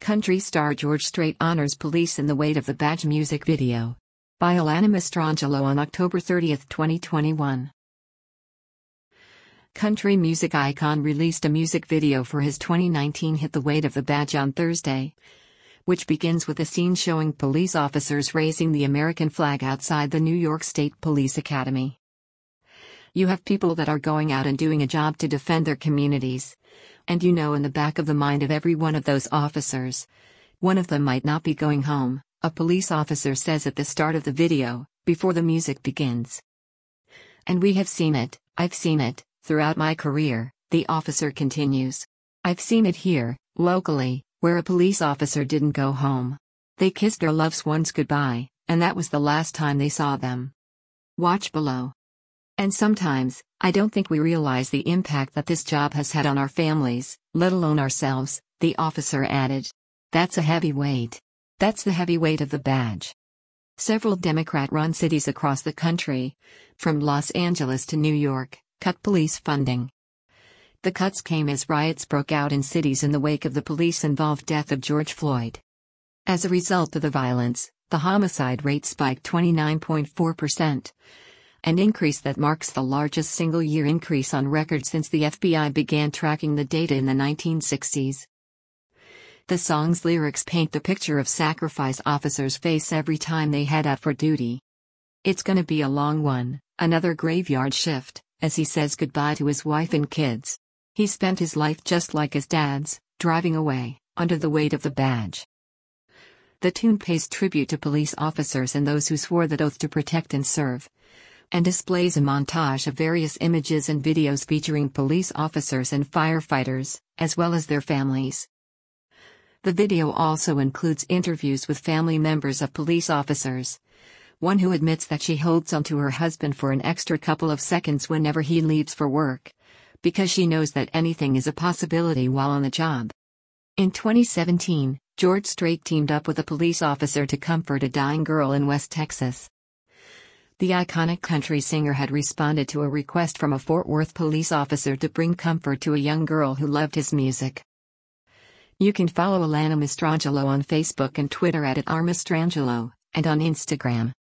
Country star George Strait honors police in the wake of the Badge music video. By Alana Mastrangelo on October 30, 2021. Country music icon released a music video for his 2019 hit The Weight of the Badge on Thursday, which begins with a scene showing police officers raising the American flag outside the New York State Police Academy. You have people that are going out and doing a job to defend their communities. And you know in the back of the mind of every one of those officers, one of them might not be going home, a police officer says at the start of the video, before the music begins. And we have seen it, I've seen it, throughout my career, the officer continues. I've seen it here, locally, where a police officer didn't go home. They kissed their loved ones goodbye, and that was the last time they saw them. Watch below. And sometimes, I don't think we realize the impact that this job has had on our families, let alone ourselves, the officer added. That's a heavy weight. That's the heavy weight of the badge. Several Democrat-run cities across the country, from Los Angeles to New York, cut police funding. The cuts came as riots broke out in cities in the wake of the police-involved death of George Floyd. As a result of the violence, the homicide rate spiked 29.4%. An increase that marks the largest single-year increase on record since the FBI began tracking the data in the 1960s. The song's lyrics paint the picture of sacrifice officers face every time they head out for duty. It's gonna be a long one, another graveyard shift, as he says goodbye to his wife and kids. He spent his life just like his dad's, driving away, under the weight of the badge. The tune pays tribute to police officers and those who swore that oath to protect and serve, and displays a montage of various images and videos featuring police officers and firefighters, as well as their families. The video also includes interviews with family members of police officers. One who admits that she holds onto her husband for an extra couple of seconds whenever he leaves for work, because she knows that anything is a possibility while on the job. In 2017, George Strait teamed up with a police officer to comfort a dying girl in West Texas. The iconic country singer had responded to a request from a Fort Worth police officer to bring comfort to a young girl who loved his music. You can follow Alana Mastrangelo on Facebook and Twitter @RMastrangelo, and on Instagram.